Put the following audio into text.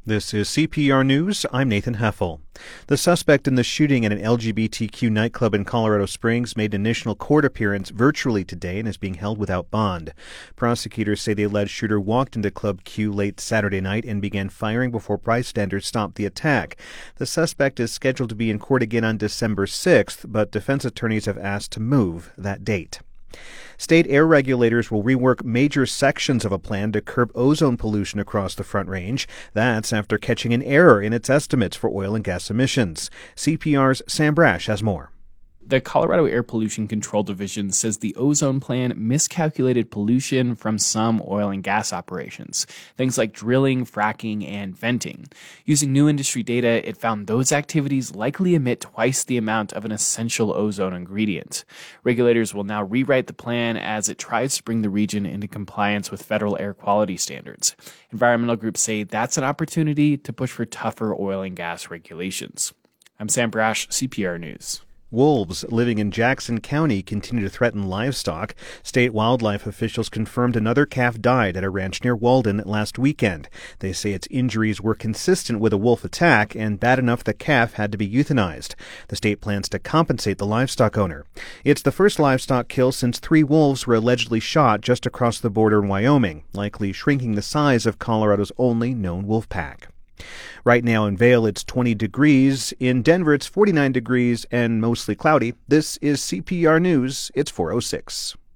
This is CPR News. I'm Nathan Heffel. The suspect in the shooting at an LGBTQ nightclub in Colorado Springs made an initial court appearance virtually today and is being held without bond. Prosecutors say the alleged shooter walked into Club Q late Saturday night and began firing before bystanders stopped the attack. The suspect is scheduled to be in court again on December 6th, but defense attorneys have asked to move that date. State air regulators will rework major sections of a plan to curb ozone pollution across the Front Range. That's after catching an error in its estimates for oil and gas emissions. CPR's Sam Brash has more. The Colorado Air Pollution Control Division says the ozone plan miscalculated pollution from some oil and gas operations, things like drilling, fracking, and venting. Using new industry data, it found those activities likely emit twice the amount of an essential ozone ingredient. Regulators will now rewrite the plan as it tries to bring the region into compliance with federal air quality standards. Environmental groups say that's an opportunity to push for tougher oil and gas regulations. I'm Sam Brash, CPR News. Wolves living in Jackson County continue to threaten livestock. State wildlife officials confirmed another calf died at a ranch near Walden last weekend. They say its injuries were consistent with a wolf attack and bad enough the calf had to be euthanized. The state plans to compensate the livestock owner. It's the first livestock kill since 3 wolves were allegedly shot just across the border in Wyoming, likely shrinking the size of Colorado's only known wolf pack. Right now in Vail, it's 20 degrees. In Denver, it's 49 degrees and mostly cloudy. This is CPR News. It's 4:06.